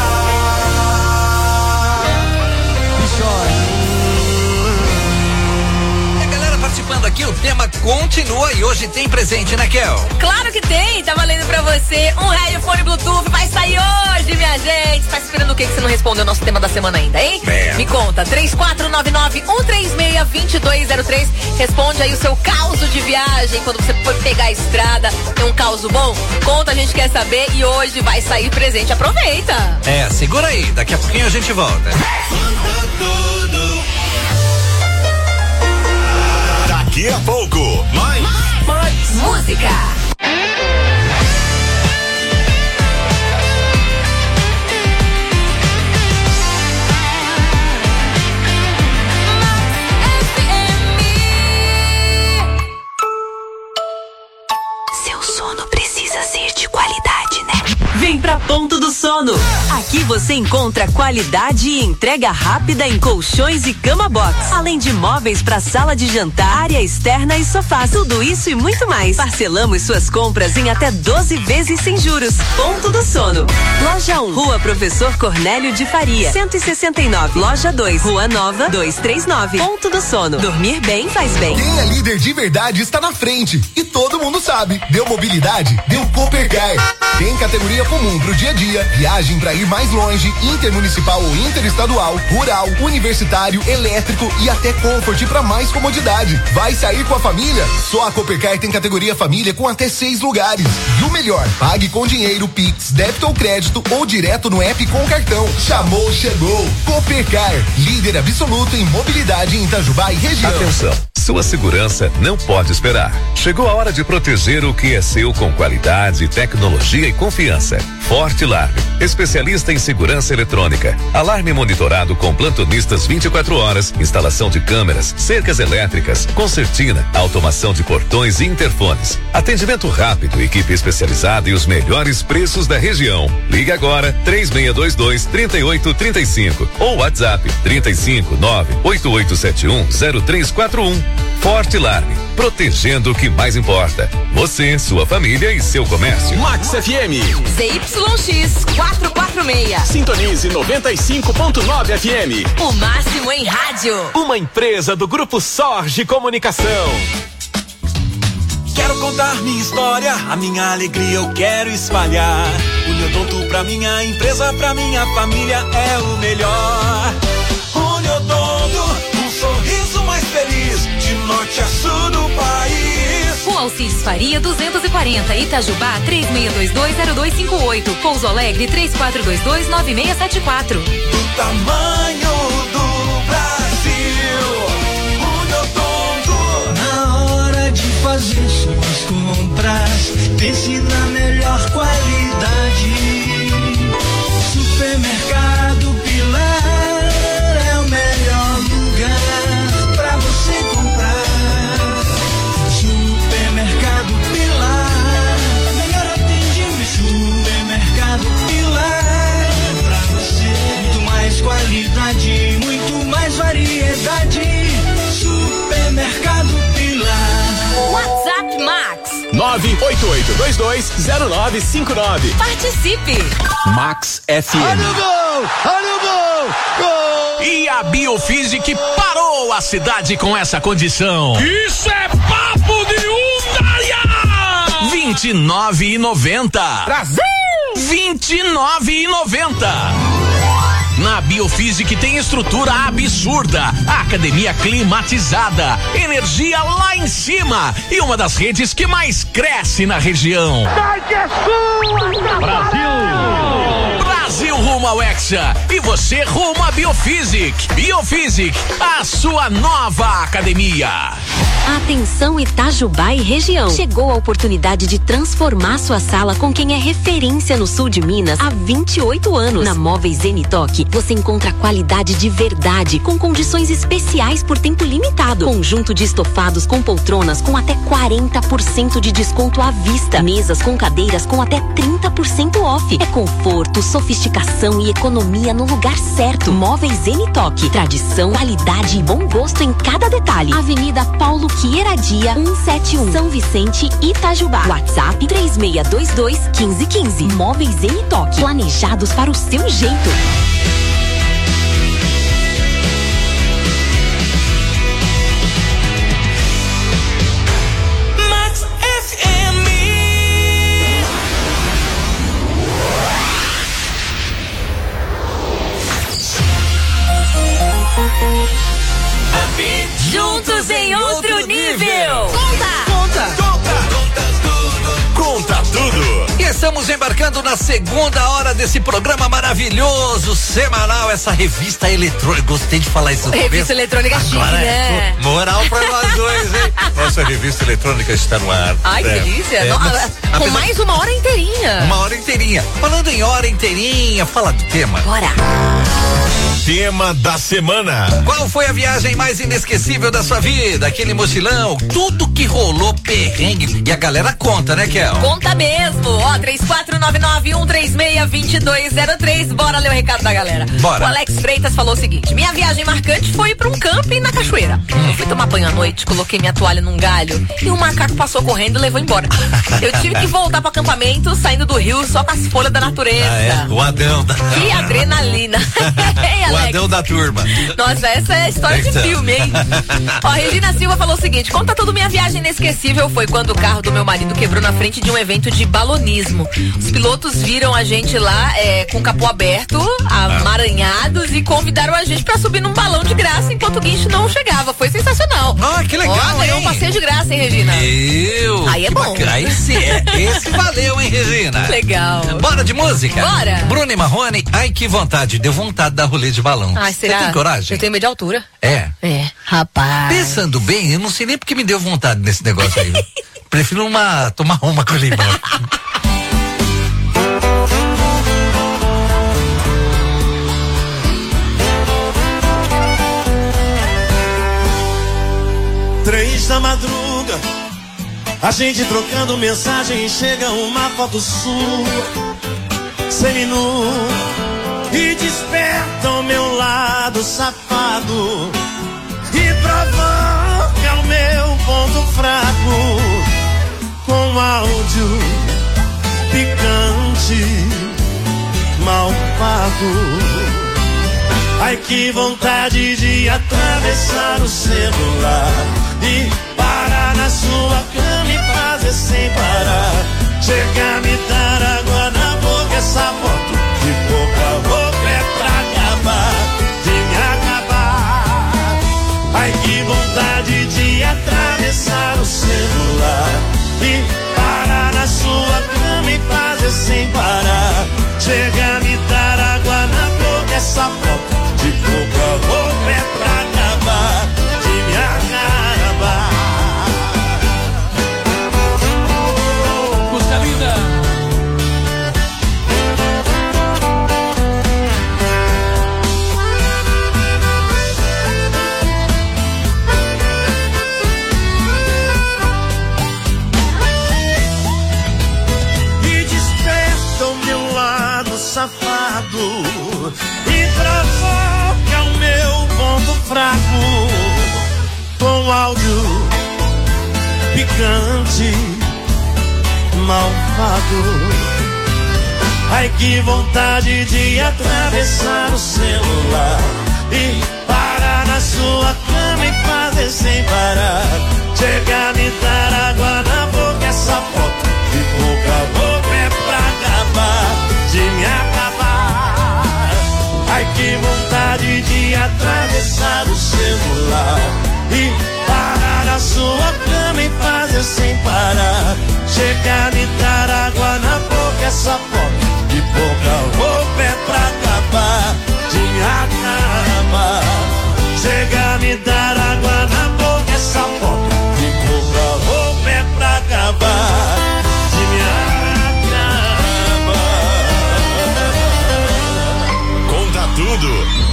Participando aqui, o tema continua e hoje tem presente, né, Kel? Claro que tem, tá valendo pra você um headphone Bluetooth, vai sair hoje, minha gente. Tá esperando o que que você não respondeu o nosso tema da semana ainda, hein? É. Me conta, três quatro nove nove, um três seis, dois dois zero três, responde aí o seu caos de viagem, quando você foi pegar a estrada, tem um caos bom? Conta, a gente quer saber e hoje vai sair presente, aproveita. É, segura aí, daqui a pouquinho a gente volta. Daqui a pouco, mais, mais, mais música. Seu sono precisa ser de qualidade, né? Vem pra Ponto do Sono. Aqui você encontra qualidade e entrega rápida em colchões e cama box, além de móveis para sala de jantar, área externa e sofás. Tudo isso e muito mais. Parcelamos suas compras em até doze vezes sem juros. Ponto do Sono. Loja um, Rua Professor Cornélio de Faria, cento e sessenta e nove. Loja dois, Rua Nova, duzentos e trinta e nove. Ponto do Sono. Dormir bem faz bem. Quem é líder de verdade está na frente e todo mundo sabe. Deu mobilidade, deu Coopercar. Tem categoria comum pro dia a dia, viagem para ir mais longe, intermunicipal ou interestadual, rural, universitário, elétrico e até Comfort para mais comodidade. Vai sair com a família? Só a Coopercar tem categoria família com até seis lugares. E o melhor, pague com dinheiro, Pix, débito ou crédito ou direto no app com cartão. Chamou, chegou. Coopercar, líder absoluto em mobilidade em Itajubá e região. Atenção, sua segurança não pode esperar. Chegou a hora de proteger o que é seu com qualidade, tecnologia e confiança. Forte Alarme, especialista em segurança eletrônica. Alarme monitorado com plantonistas vinte e quatro horas, instalação de câmeras, cercas elétricas, concertina, automação de portões e interfones. Atendimento rápido, equipe especializada e os melhores preços da região. Liga agora três seis dois dois, três oito três cinco ou WhatsApp trinta e cinco, nove oito oito sete um, zero três quatro um. Forte Alarme, protegendo o que mais importa. Você, sua família e seu comércio. Max F M. Z Y X quatrocentos e quarenta e seis. Sintonize noventa e cinco ponto nove F M. O máximo em rádio. Uma empresa do Grupo Sorge Comunicação. Quero contar minha história, a minha alegria eu quero espalhar. Uniodonto pra minha empresa, pra minha família é o melhor. Uniodonto, um sorriso mais feliz, de norte a sul do país. Rua Alcides Faria duzentos e quarenta, Itajubá três seis dois dois zero dois cinco oito, Pouso Alegre três quatro dois dois nove seis sete quatro. Do tamanho do Brasil, Uniodonto. Na hora de fazer suas compras, pense na melhor qualidade. Supermercado Pilar é o melhor lugar pra você comprar. Supermercado Pilar, melhor atendimento. Supermercado Pilar, pra você muito mais qualidade, muito mais variedade. Supermercado Pilar. WhatsApp Max nove oito oito dois dois zero nove cinco nove. Participe. Max F M. Olha o gol! Olha o gol! Gol! E a Biofísic parou a cidade com essa condição. Isso é papo de Hyundai! vinte e nove e noventa. Brasil! vinte e nove e noventa. Na Biofísic tem estrutura absurda, academia climatizada, energia lá em cima e uma das redes que mais cresce na região. Brasil! Brasil rumo ao Hexa e você rumo à Biofísic. Biofísic, a sua nova academia. Atenção Itajubá e região. Chegou a oportunidade de transformar sua sala com quem é referência no sul de Minas há vinte e oito anos. Na Móveis Zenitoque, você encontra qualidade de verdade, com condições especiais por tempo limitado. Conjunto de estofados com poltronas com até quarenta por cento de desconto à vista. Mesas com cadeiras com até trinta por cento off. É conforto, sofisticação e economia no lugar certo. Móveis Zenitoque. Tradição, qualidade e bom gosto em cada detalhe. Avenida Paulo Quieradia cento e setenta e um. São Vicente, Itajubá. WhatsApp três seis dois dois, um cinco um cinco. Móveis N-Toque. Planejados para o seu jeito. Juntos em outro nível. Conta! Conta! Conta! Conta tudo! E estamos embarcando na segunda hora desse programa maravilhoso, semanal, essa revista eletrônica. Gostei de falar isso no Revista começo. eletrônica chique, né? Moral pra nós dois, hein? Essa revista eletrônica está no ar. Ai, que É. delícia. É, Não, mas- com apesar- mais uma hora inteirinha. Uma hora inteirinha. Falando em hora inteirinha, fala do tema. Bora. Tema da semana. Qual foi a viagem mais inesquecível da sua vida? Aquele mochilão, tudo que rolou perrengue. E a galera conta, né, Kel? Conta mesmo. Ó, três quatro nove nove, um três seis, dois dois zero três. Bora ler o recado da galera. Bora. O Alex Freitas falou o seguinte: minha viagem marcante foi pra um camping na cachoeira. Hum. Eu fui tomar banho à noite, coloquei minha toalha num galho e um macaco passou correndo e levou embora. Eu tive que voltar pro acampamento, saindo do rio só com as folhas da natureza. Ah, é? O Adão da... Que adrenalina. Hein, O Alex? Adão da turma. Nossa, essa é história de Então. filme, hein? Ó, Regina Silva falou o seguinte: conta tudo, minha viagem inesquecível foi quando o carro do meu marido quebrou na frente de um evento de balonismo. Os pilotos viram a gente lá é, com o capô aberto, amaranhados, e convidaram a gente pra subir num balão de graça enquanto o guincho não chegava. Foi sensacional. Ah, que legal, Ó, ganhou um hein? passeio de graça, hein, Regina? Eu. Aí é que bom. bacana. Aí sim, é. Esse valeu, hein, Regina? Legal. Bora de música? Bora. Bruno e Marrone, ai que vontade, deu vontade de dar rolê de balão. Ai, será? Você tem coragem? Eu tenho medo de altura. É. É, rapaz. Pensando bem, eu não sei nem porque me deu vontade nesse negócio aí. viu? Prefiro uma, tomar uma com limão. Três da madruga, a gente trocando mensagem, chega uma foto sua, seminu, e desperta o meu lado safado, e provoca o meu ponto fraco, com áudio picante, mal pago. Ai, que vontade de atravessar o celular e parar na sua cama e fazer sem parar. Chega a me dar água na boca, essa foto de boca a boca é pra acabar, de me acabar. Ai, que vontade de atravessar o celular e parar na sua cama e fazer sem parar. Chega a me dar água na boca, essa foto de boca a boca é pra acabar, de me acabar. Música linda. E desperta o meu lado safado e provoca o meu ponto fraco, com áudio picante, malvado. Ai, que vontade de atravessar o celular e parar na sua cama e fazer sem parar. Chega a me dar água na boca, essa foto de boca a boca é pra acabar, de me acabar. Ai, que vontade de atravessar o celular e parar na sua cama e fazer sem parar. Chega a me dar água na boca, essa foto de boca a boca é pra acabar, de me acabar. Chega a me dar água na boca, essa foto de boca a boca é pra acabar, de me acabar. Conta tudo.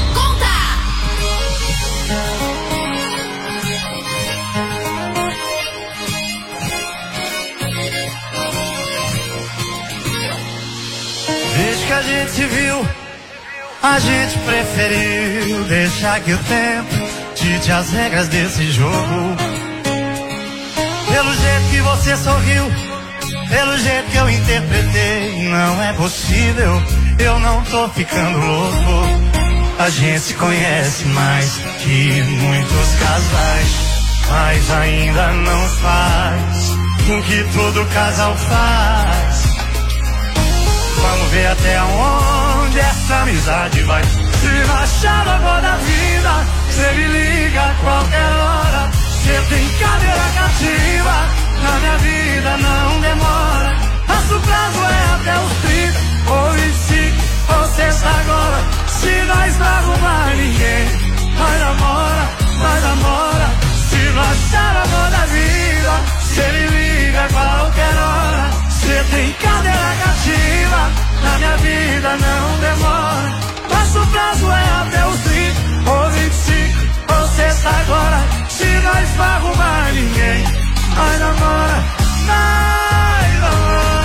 Desde que a gente se viu, a gente preferiu deixar que o tempo dite as regras desse jogo. Pelo jeito que você sorriu, pelo jeito que eu interpretei, não é possível, eu não tô ficando louco. A gente se conhece mais que muitos casais, mas ainda não faz o que todo casal faz. Vamos ver até onde essa amizade vai. Se achar o amor da vida, cê me liga a qualquer hora. Cê tem cadeira cativa, na minha vida não demora. Nosso prazo é até os trinta, ou vinte e cinco, ou sexta agora. Se nós não arrumar ninguém, nós namora, nós namora. Se não achar o amor da vida, cê me liga a qualquer hora. Cê tem cadeira cativa, na minha vida não demora. Nosso prazo é até os trinta, ou vinte e cinco, ou sexta agora. Se nós não arrumar ninguém, nós namora, nós namora.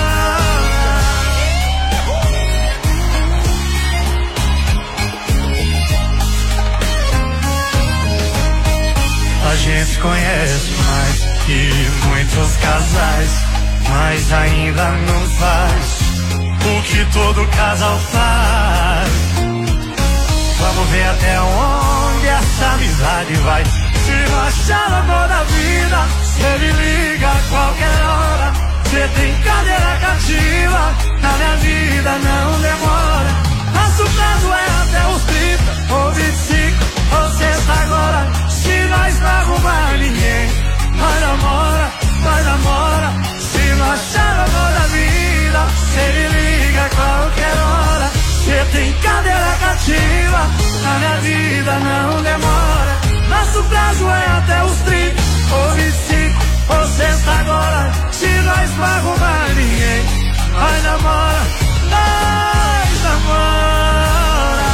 A gente conhece mais que muitos casais, mas ainda não faz o que todo casal faz. Vamos ver até onde essa amizade vai. Se não achar o amor da vida, cê me liga a qualquer hora. Cê tem cadeira cativa, na minha vida não demora. Nosso prazo é até os trinta, ou vinte e cinco, ou sexta agora. Se nós não arrumar ninguém, nós namora, nós namora. Se não achar o amor da vida, cê me liga a qualquer hora. Cê tem cadeira cativa, na minha vida não demora. Nosso prazo é até os trinta, ou vinte e cinco, ou sexta agora. Se nós não arrumar ninguém, nós namora, nós namora.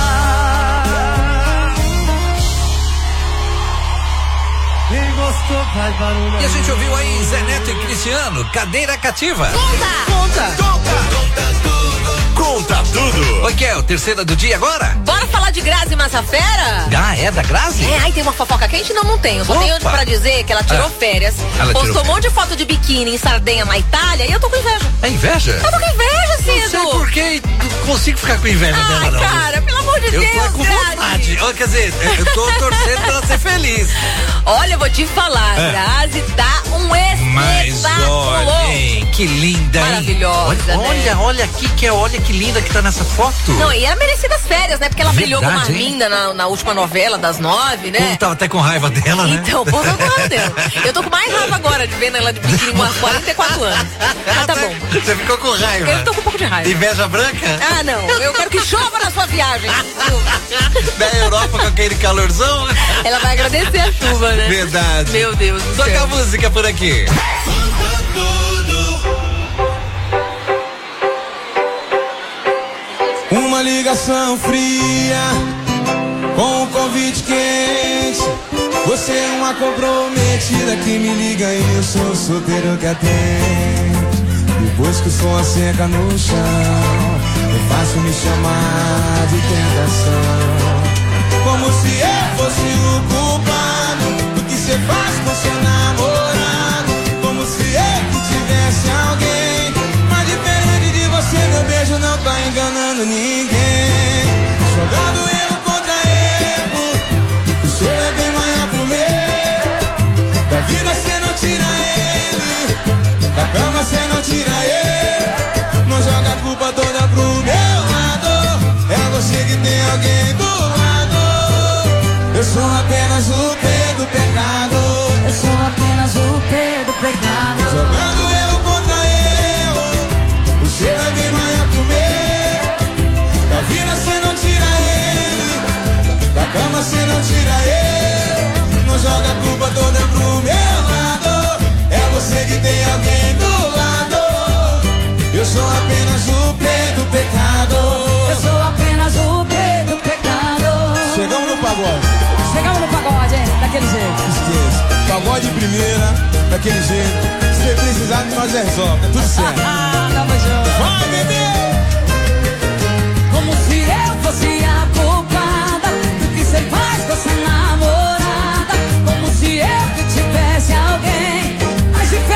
Quem gostou faz barulho. E a gente ouviu aí Zé Neto e Cristiano, Cadeira Cativa. Conta! Conta! Conta! Conta tudo! Conta tudo! Oi, Kel, terceira do dia agora? Bora falar de Grazi Massafera? Ah, é da Grazi? É, aí tem uma fofoca quente? Não, não tenho. Só Opa. tenho pra dizer que ela tirou Ah. férias, Ela postou tirou um monte de foto de biquíni em Sardenha, na Itália, e eu tô com inveja. É inveja? Eu tô com inveja, Cido. Não sei por que não consigo ficar com inveja Ah, dela, não. cara, pelo amor de eu Deus, tô com Grazi. vontade. Ó, quer dizer, eu tô torcendo pra ela ser feliz. Olha, eu vou te falar, É. Grazi tá um Mas espetáculo. olha, hein, que linda, hein? Maravilhosa, Olha, né? olha, olha aqui, que é, olha que linda que tá nessa foto. Não, e era merecidas férias, né? Porque ela brilhou como Verdade, hein? Arminda na, na última novela das nove, né? Eu tava até com raiva dela, né? Então, pô, eu tô com raiva dela. Eu tô com mais raiva agora de vendo ela de biquíni com quarenta e quatro anos. Mas tá bom. Você ficou com raiva? Eu tô com um pouco de raiva. Inveja branca? Ah, não. Eu quero que chova na sua viagem. Da Europa com aquele calorzão? Ela vai agradecer a chuva, né? Verdade. Meu Deus do Toca céu. a música por aqui. Uma ligação fria com um convite quente. Você é uma comprometida que me liga e eu sou o solteiro que atende. Depois que o som seca no chão, é fácil me chamar de tentação. Como se eu fosse o culpado do que você faz com seu namorado. Como se eu que tivesse alguém. Mas diferente de você, meu beijo não tá enganando ninguém. Jogando erro contra erro, o seu é bem maior pro meu. Da vida cê não tira ele, da cama cê não tira ele. Não joga a culpa toda pro meu lado. É você que tem alguém do lado. Eu sou apenas o P do pecado. Eu sou apenas o P do pecado. Jogando eu contra eu, o seu é bem maior que o meu. Da vida cê não tira ele, da cama cê não tira ele. Não joga a culpa toda pro meu lado. É você que tem alguém do lado. Eu sou apenas o P do pecado. Eu sou apenas o P do pecado. Chegamos no pagode. Chegamos no pagode, hein? Daquele jeito. Esqueça. Pagode de primeira, daquele jeito. Se você precisar, nós resolve. Tudo certo. Ah, tamo junto. Vai, bebê! Como se eu fosse a culpada do que você faz com essa namorada. Como se eu que tivesse alguém. Mas diferente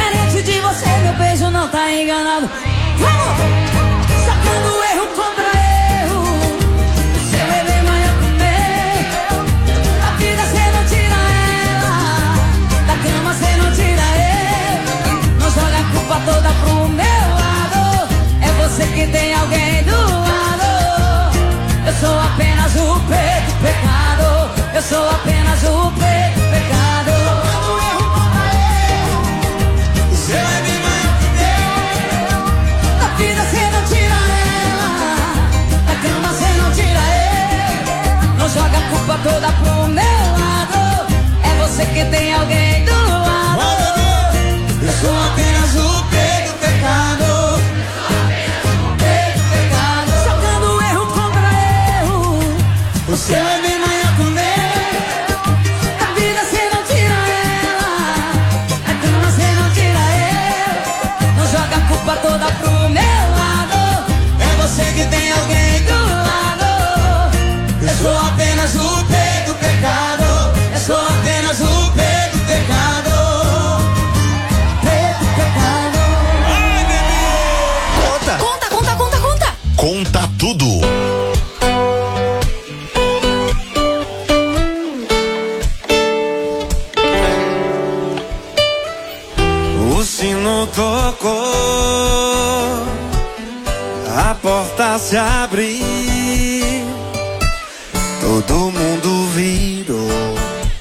enganado. Vamos! Sacando erro contra erro. Seu bebê manhã comer. Da vida cê não tira ela. Da cama cê não tira ele. Não joga a culpa toda pro meu lado. É você que tem alguém do lado. Eu sou apenas o preto pecado. Eu sou apenas o preto pecado. Sacando erro contra erro. Seu bebê manhã comer. Da vida cê não tira ela. Da cama cê não tira ele. Não joga a culpa toda pro meu lado. É você que tem alguém do lado. Eu sou apenas o preto pecado. Preto pecado. Sacando erro contra erro. O seu é bem manhã comer. Da vida cê não tira ela. Da cama cê não tira ele. Não joga a culpa toda pro meu lado. É você que tem alguém do lado. Eu sou apenas o preto pecado. Eu sou apenas o preto pecado. Preto pecado. Ai, bebê! Conta, conta, conta, conta, conta. Conta tudo. O sino tocou, a porta se abriu, todo mundo virou,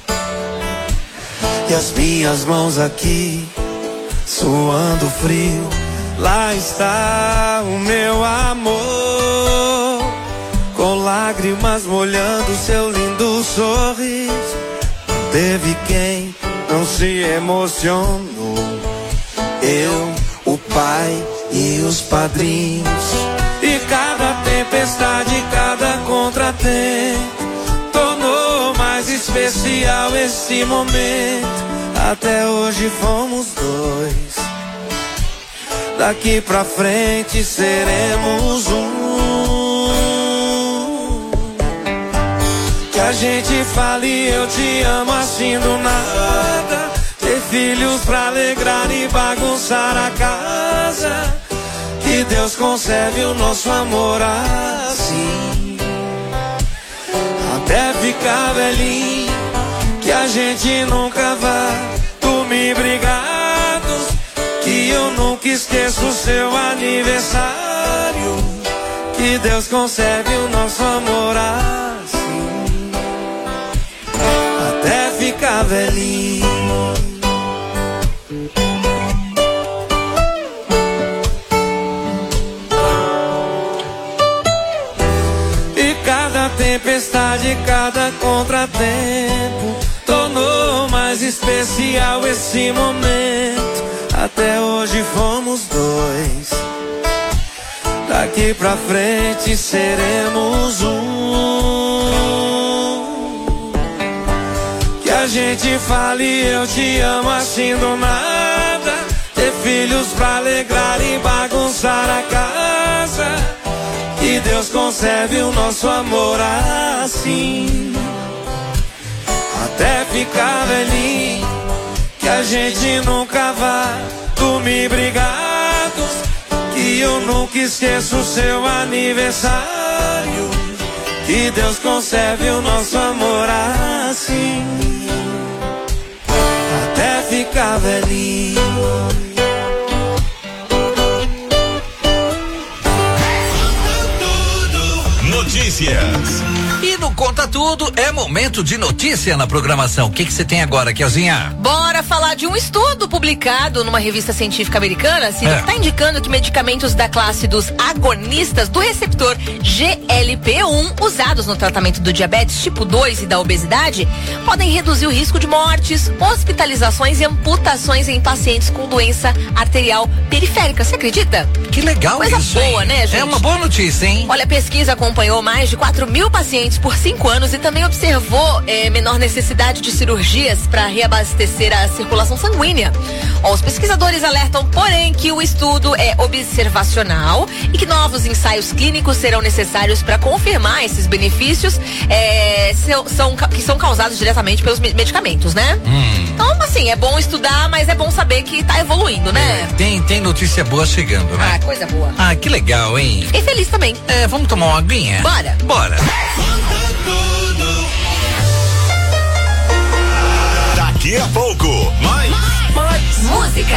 e as minhas mãos aqui, suando frio, lá está o meu amor, com lágrimas molhando seu lindo sorriso. Teve quem não se emocionou, eu, o pai e os padrinhos. E cada tempestade, cada contratempo tornou mais especial esse momento. Até hoje fomos dois, daqui pra frente seremos um. Que a gente fale eu te amo assim do nada. Ter filhos pra alegrar e bagunçar a casa. Que Deus conserve o nosso amor assim, até ficar velhinho. Que a gente nunca vá dormir brigados. Que eu nunca esqueço o seu aniversário. Que Deus conserve o nosso amor assim, até ficar velhinho. Tempestade, cada contratempo tornou mais especial esse momento. Até hoje fomos dois, daqui pra frente seremos um. Que a gente fale eu te amo assim do nada. Ter filhos pra alegrar e bagunçar a casa. Que Deus conserve o nosso amor assim, até ficar velhinho. Que a gente nunca vá dormir brigados. Que eu nunca esqueço o seu aniversário. Que Deus conserve o nosso amor assim, até ficar velhinho. Notícias. E no Conta Tudo é momento de notícia na programação. O que que você tem agora, Kelzinha? Bora falar de um estudo publicado numa revista científica americana, assim, é. que está indicando que medicamentos da classe dos agonistas do receptor G L P um usados no tratamento do diabetes tipo dois e da obesidade podem reduzir o risco de mortes, hospitalizações e amputações em pacientes com doença arterial periférica. Você acredita? Que legal Coisa isso, boa, hein? né, gente? É uma boa notícia, hein? Olha, a pesquisa acompanhou mais mais de quatro mil pacientes por cinco anos e também observou eh, menor necessidade de cirurgias para reabastecer a circulação sanguínea. Ó, os pesquisadores alertam, porém, que o estudo é observacional e que novos ensaios clínicos serão necessários para confirmar esses benefícios eh, são, são, que são causados diretamente pelos medicamentos, né? Hum. Então, assim, é bom estudar, mas é bom saber que tá evoluindo, né? É, tem, tem notícia boa chegando, né? Ah, coisa boa. Ah, que legal, hein? Fiquei feliz também. É, vamos tomar uma aguinha? Bora. Bora. Daqui a pouco, mais, mais, mais música.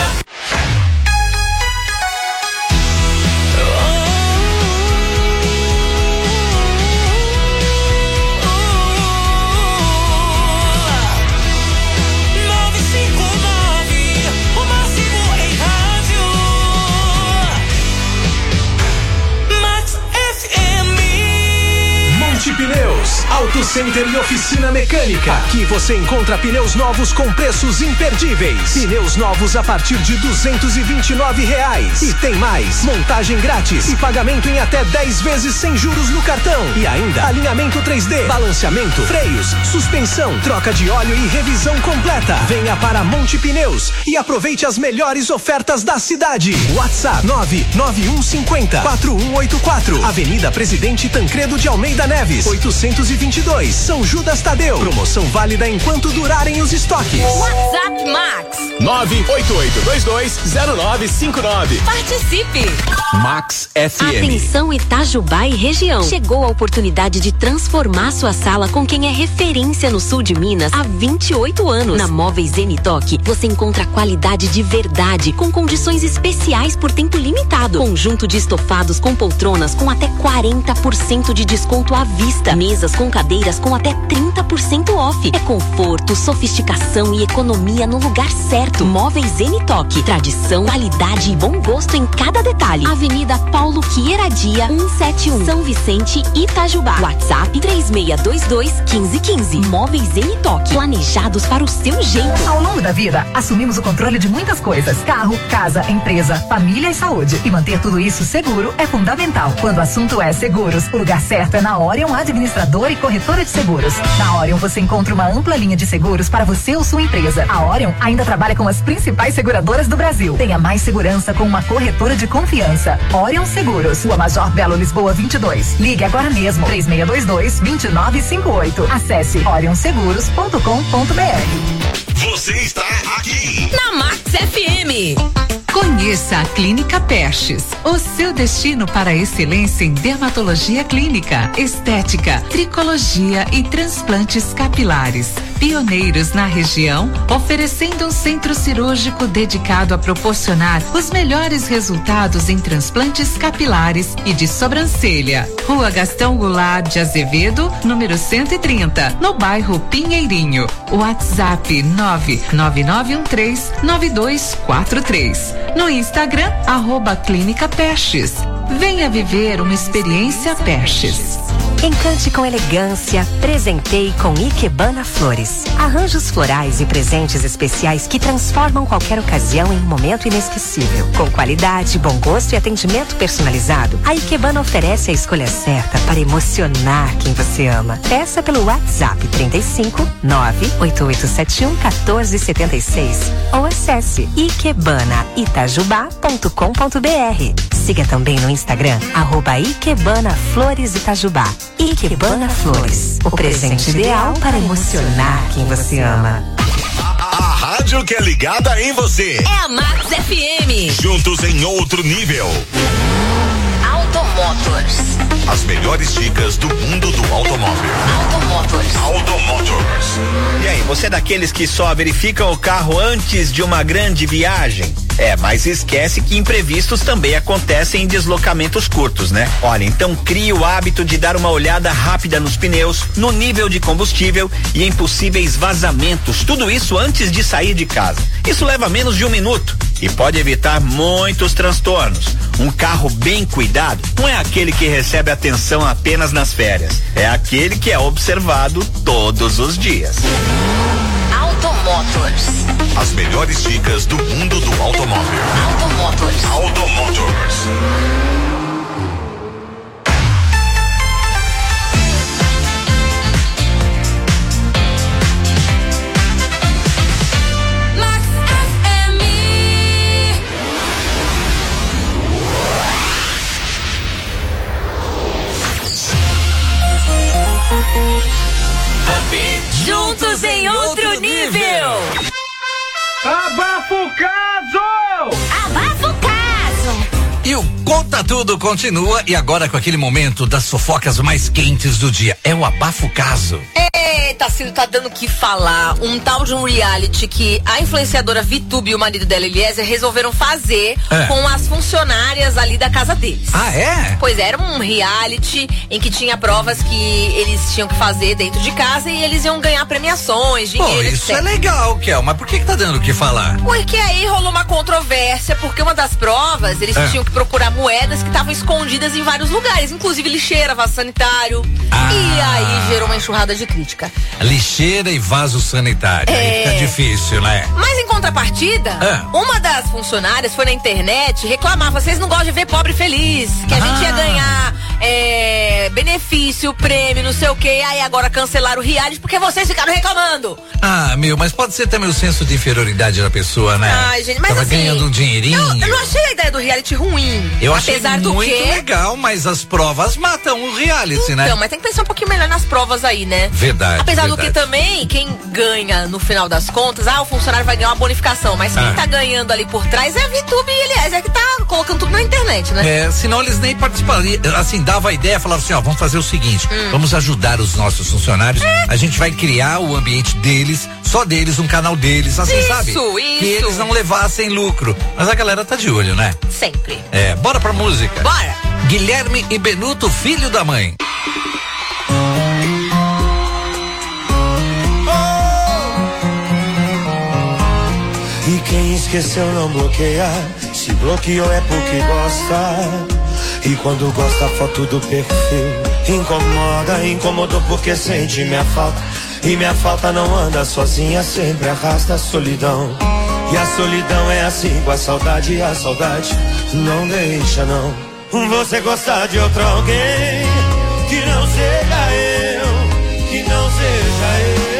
Pneus, Auto Center e Oficina Mecânica. Aqui você encontra pneus novos com preços imperdíveis. Pneus novos a partir de duzentos e vinte e nove reais. E tem mais, montagem grátis e pagamento em até dez vezes sem juros no cartão. E ainda alinhamento três D, balanceamento, freios, suspensão, troca de óleo e revisão completa. Venha para Monte Pneus e aproveite as melhores ofertas da cidade. WhatsApp nove nove um cinco zero quatro um oito quatro. Avenida Presidente Tancredo de Almeida Neves, oitocentos e vinte e dois, São Judas Tadeu. Promoção válida enquanto durarem os estoques. WhatsApp Max nove oito oito dois dois zero nove cinco nove. Participe. Max F M. Atenção Itajubá e região. Chegou a oportunidade de transformar sua sala com quem é referência no sul de Minas há vinte e oito anos. Na Móveis Zenitoque, você encontra qualidade de verdade com condições especiais por tempo limitado. Conjunto de estofados com poltronas com até quarenta por cento de desconto à vista. Mesas com cadeiras com até trinta por cento off. É conforto, sofisticação e economia no lugar certo. Móveis Zenitoque. Tradição, qualidade e bom gosto em cada detalhe. Avenida Paulo Quieradia, cento e setenta e um, São Vicente, Itajubá. WhatsApp três seis dois dois um cinco um cinco. Móveis Zenitoque. Planejados para o seu jeito. Ao longo da vida, assumimos o controle de muitas coisas. Carro, casa, empresa, família e saúde. E manter tudo isso seguro é fundamental. Quando o assunto é seguros, o lugar certo é na Orion Administradora e Corretora de Seguros. Na Orion você encontra uma ampla linha de seguros para você ou sua empresa. A Orion ainda trabalha com as principais seguradoras do Brasil. Tenha mais segurança com uma corretora de confiança. Orion Seguros, Rua Major Belo Lisboa vinte e dois. Ligue agora mesmo, três seis dois dois, dois nove cinco oito. Acesse orion seguros ponto com ponto b r. Você está aqui na Max F M. Conheça a Clínica Pestes, o seu destino para a excelência em dermatologia clínica, estética, tricologia e transplantes capilares. Pioneiros na região, oferecendo um centro cirúrgico dedicado a proporcionar os melhores resultados em transplantes capilares e de sobrancelha. Rua Gastão Goulart de Azevedo, número cento e trinta, no bairro Pinheirinho. WhatsApp nove nove nove um três nove dois quatro três. No Instagram, arroba Clínica Pestes. Venha viver uma experiência Pestes. Encante com elegância, presenteie com Ikebana Flores. Arranjos florais e presentes especiais que transformam qualquer ocasião em um momento inesquecível. Com qualidade, bom gosto e atendimento personalizado, a Ikebana oferece a escolha certa para emocionar quem você ama. Peça pelo WhatsApp trinta e cinco, nove oito oito sete um, um quatro sete seis ou acesse ikebana itajubá ponto com ponto b r. Siga também no Instagram, arroba Ikebana Flores Itajubá. Ikebana Flores, o presente ideal para emocionar quem você ama. A, a rádio que é ligada em você. É a Max F M. Juntos em outro nível. Automotors. As melhores dicas do mundo do automóvel. Automotors. Automotors. E aí, você é daqueles que só verificam o carro antes de uma grande viagem? É, mas esquece que imprevistos também acontecem em deslocamentos curtos, né? Olha, então crie o hábito de dar uma olhada rápida nos pneus, no nível de combustível e em possíveis vazamentos. Tudo isso antes de sair de casa. Isso leva menos de um minuto e pode evitar muitos transtornos. Um carro bem cuidado não é aquele que recebe atenção apenas nas férias. É aquele que é observado todos os dias. Automotors. As melhores dicas do mundo do automóvel. Automotors. Automotors. Juntos em outro nível. Abafa o caso! Abafa o caso! E o Conta Tudo continua e agora com aquele momento das fofocas mais quentes do dia. É o Abafo Caso. Eita, Ciro, tá dando o que falar. Um tal de um reality que a influenciadora Vitube e o marido dela, Eliezer, resolveram fazer é. com as funcionárias ali da casa deles. Ah, é? Pois é, era um reality em que tinha provas que eles tinham que fazer dentro de casa e eles iam ganhar premiações, dinheiro, Pô, isso etcétera. é legal, Kel, mas por que que tá dando o que falar? Porque aí rolou uma controvérsia, porque uma das provas, eles É. tinham que procurar moedas que estavam escondidas em vários lugares, inclusive lixeira, vaso sanitário. Ah. E aí gerou uma enxurrada de crítica. Lixeira e vaso sanitário. É. Aí fica difícil, né? Mas em contrapartida, É. uma das funcionárias foi na internet reclamar, vocês não gostam de ver pobre feliz, que a Ah. gente ia ganhar é, benefício, prêmio, não sei o quê, aí agora cancelaram o reality porque vocês ficaram reclamando. Ah, meu, mas pode ser também o senso de inferioridade da pessoa, né? Ai, gente, mas Tava assim, ganhando um dinheirinho. Eu, eu não achei a ideia do reality ruim. Eu achei apesar do muito quê? legal, mas as provas matam o reality, né? Então, mas tem que pensar um pouquinho melhor nas provas aí, né? Verdade, Apesar verdade. do que também, quem ganha no final das contas, ah, o funcionário vai ganhar uma bonificação, mas quem Ah. tá ganhando ali por trás é a Vitube e Eliezer, que tá colocando tudo na internet, né? É, senão eles nem participariam, assim, dava a ideia, falava assim, ó, vamos fazer o seguinte, Hum. vamos ajudar os nossos funcionários, a gente vai criar o ambiente deles, só deles, um canal deles, assim, Isso, sabe? isso. Que eles não levassem lucro. Mas a galera tá de olho, né? Sempre. É, bora pra música. Bora! Guilherme e Benuto, filho da mãe. E quem esqueceu não bloqueia. Se bloqueou é porque gosta. E quando gosta a foto do perfil incomoda, incomodou porque sente minha falta. E minha falta não anda sozinha, sempre arrasta a solidão. E a solidão é assim com a saudade, e a saudade não deixa não. Você gostar de outro alguém que não seja eu, que não seja eu.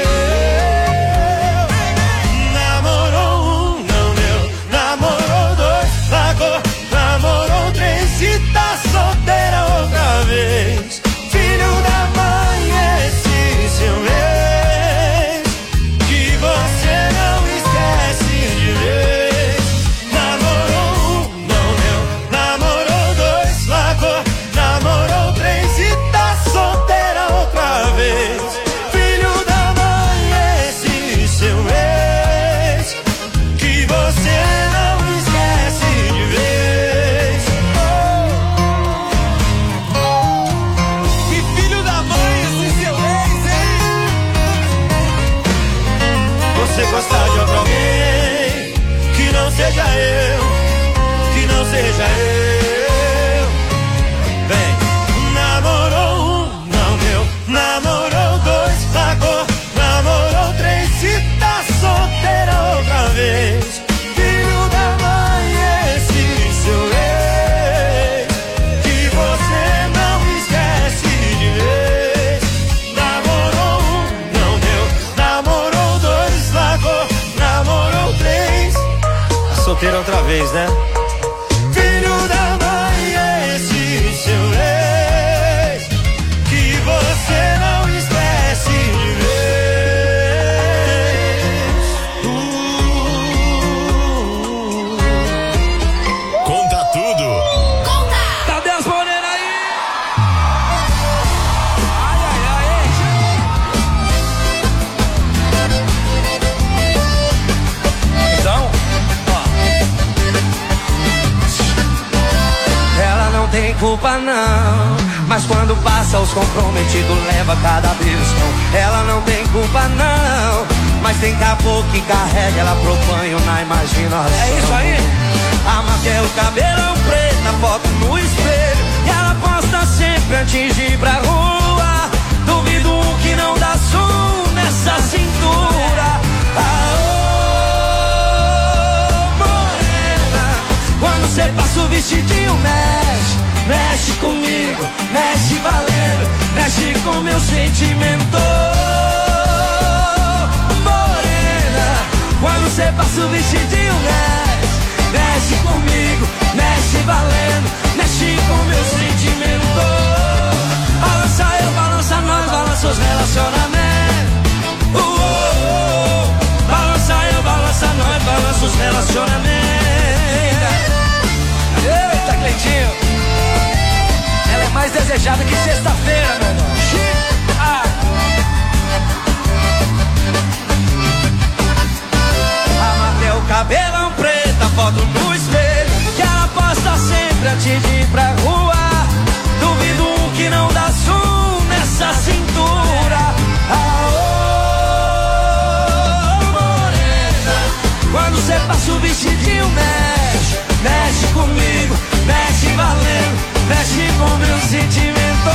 Namorou um, não deu. Namorou dois, largou. Namorou três, se tá solteira outra vez. Filho da mãe, esse seu ex, que você não esquece de vez. Namorou um, não deu. Namorou dois, largou. Namorou três, se tá solteira outra vez. Filho da mãe, esse seu ex, que você não esquece de vez. Que filho da mãe, esse seu ex, hein? Você gostar de outro alguém que não seja eu, que não seja eu. Vem, namorou um, não deu. Namorou dois, largou. Namorou três, se tá solteira outra vez. Filho da mãe, esse seu ex, que você não esquece de vez. Namorou um, não deu. Namorou dois, largou. Namorou três, tá solteira outra vez, né? Filho da mãe, esse seu ex, que você não esquece de vez. Conta tudo. Cadê as morenas aí? Então, ela não tem culpa não, mas quando passa os comprometidos leva cada beliscão. Ela não tem culpa não, mas tem caboclo que carrega ela pro banho na imaginação. É isso aí. A marca o cabelão preto na foto no espelho, e ela posta sempre antes de ir pra rua. Duvido um que não dá zoom nessa cintura. Aô, morena, quando cê passa o vestidinho mexe, mexe comigo, mexe valendo, mexe com meu sentimento. Morena, quando cê passa o vestidinho mexe, mexe comigo, mexe valendo, mexe com meu sentimento. Balança eu, balança nós, balança os arejada que sexta-feira, meu irmão. Ah. Amarrei o cabelão preto, a foto no espelho que ela posta sempre antes de ir pra rua. Duvido um que não dá zoom nessa cintura. Aô, morena, quando cê passa o vestidinho, mexe, mexe comigo, mexe valendo, mexe com meu sentimento.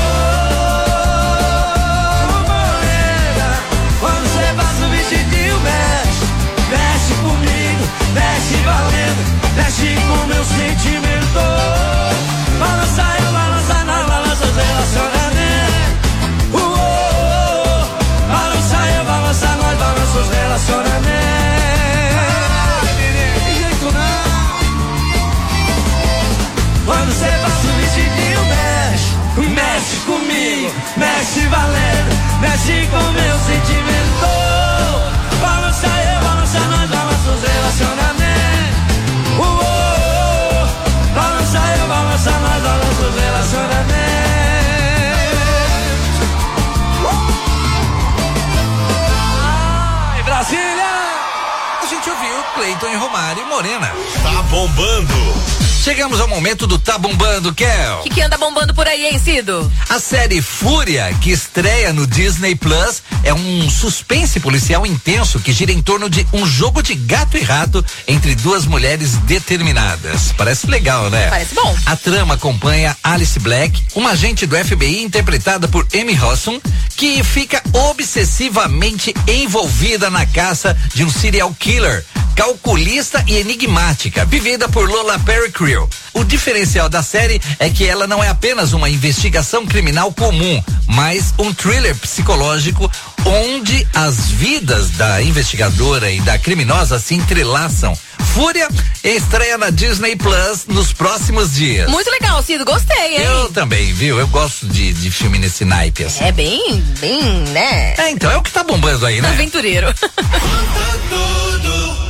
Morena, quando cê passa o vestidinho, mexe, mexe comigo, mexe valendo, mexe com meu sentimento. Balança eu, balança nós, balança os relacionamentos. Uh, uh, uh. Balança eu, balança nós, balança os relacionamentos. De jeito não. Quando cê passa o vestidinho, mexe, mexe comigo, mexe valendo, mexe com meu sentimento. Balança eu, balança nós, balança os relacionamentos. Uh, uh, uh. Balança eu, balança nós, balança os relacionamentos. Ai, Brasília! A gente ouviu Cleiton e Romário e Morena. Tá bombando. Chegamos ao momento do Tá Bombando, Kel. O que, que anda bombando por aí, hein, Cido? A série Fúria, que estreia no Disney Plus, é um suspense policial intenso que gira em torno de um jogo de gato e rato entre duas mulheres determinadas. Parece legal, né? Parece bom. A trama acompanha Alice Black, uma agente do F B I interpretada por Amy Hosson, que fica obsessivamente envolvida na caça de um serial killer, calculista e enigmática, vivida por Lola Perry Creel. O diferencial da série é que ela não é apenas uma investigação criminal comum, mas um thriller psicológico onde as vidas da investigadora e da criminosa se entrelaçam. Fúria estreia na Disney Plus nos próximos dias. Muito legal, Cido, gostei, hein? Eu também, viu? Eu gosto de, de filme nesse naipe, assim. É bem, bem, né? É, então, é o que tá bombando aí, né? Aventureiro. Tudo